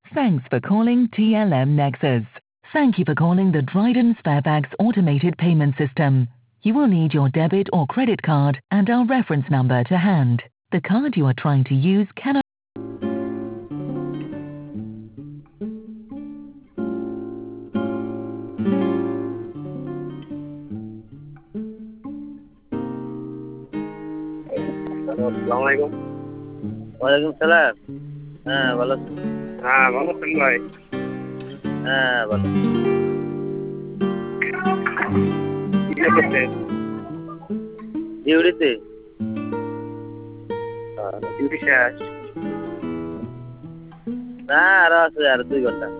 Thanks for calling TLM Nexus. Thank you for calling the Dryden Sparebags automated payment system. You will need your debit or credit card and our reference number to hand. The card you are trying to use cannot. আসসালামাইকুম। ওয়ালাইকুম সালাম। হ্যাঁ ভালো আছেন? হ্যাঁ ভালো আছেন ভাই? হ্যাঁ ভালো। কি করতেছেন? ডিউটিতে। ডিউটি শেষ? না আরো আছে, আর 2 ঘন্টা।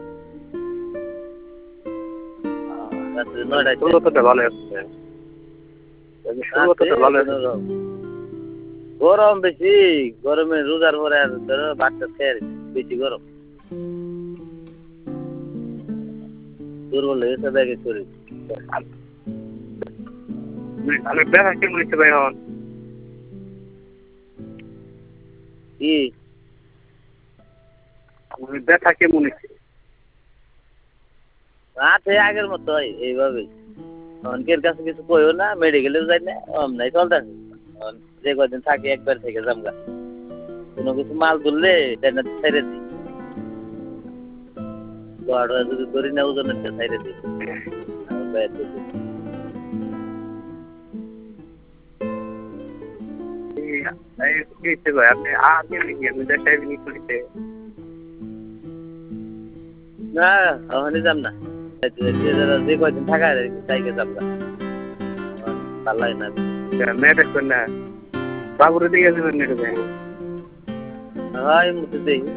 রাত্রে 9টায়। শুরুতে ভালো আছে। শুরুতে ভালো আছে। গরম বেশি, গরমে রোজার পরে আর ধরো ভাতটা খেয়ে বেশি গরম। দুর্বল হয়ে গেছে ব্যাগে শরীর। আমি ব্যথা কেমন হচ্ছে ভাই এখন? কি? আমি ব্যথা কেমন হচ্ছে? আছে আগের মতো এইভাবে। অনেকের কাছে কিছু কইও না, মেডিকেলে যাই না, নাই চলতেছে। যে কদিন থাকি একবার থেকে জামগা। কোনো কিছু মাল ধরলে এটা ছেড়ে দিই। যদি ধরি না ওজনের ছেড়ে দিই। আপনি আগে আমি দেখাই করিতে না ওখানে যাম না। যে কয়দিন থাকা তাইকে যাম না, ভালো লাগে না। মেয়ে দেখবেন না, বাবুরে দিকে যাবেন মেয়ে দেখ। হয় মুখে দেখি।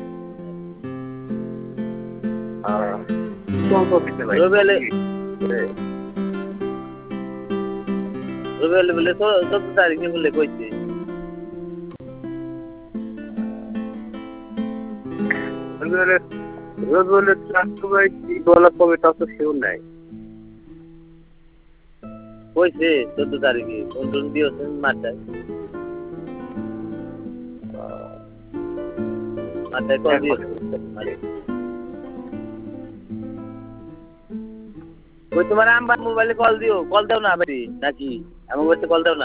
রবিবারে বলে 14 তারিখে বলে কইছে। রবিবারে বলা কবে তা তো সেও নাই। কইছে 14 তারিখে কোন দিয়েছেন মাথায়। মাথায় কল দিয়েছে। ওই তোমার আম্বার মোবাইলে কল দিও, কল দাও না বেরি নাকি আমার কাছে কল দাও না।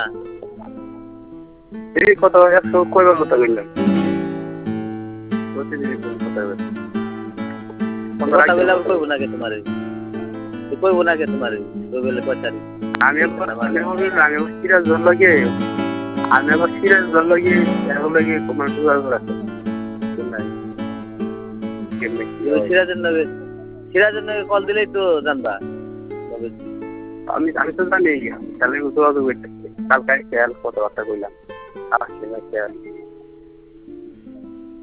এই কথা 100 কয়বার কথা বললাম। প্রতিদিন কথা বললাম। কথা বলে কইব না কে তোমারে, কইব না কে তোমারে বলে কয়তারি। আমি সিরাজ জল লাগে, আমি আবার সিরাজ জল লাগে এখন লাগে তোমার দুয়ার আছে। সিরাজের নগে কল দিলেই তো জানবা। আমি তো জানি তাহলে যোগাযোগ করতেছি। কালকে খেয়াল কথাবার্তা কইলাম। আসলে খেয়াল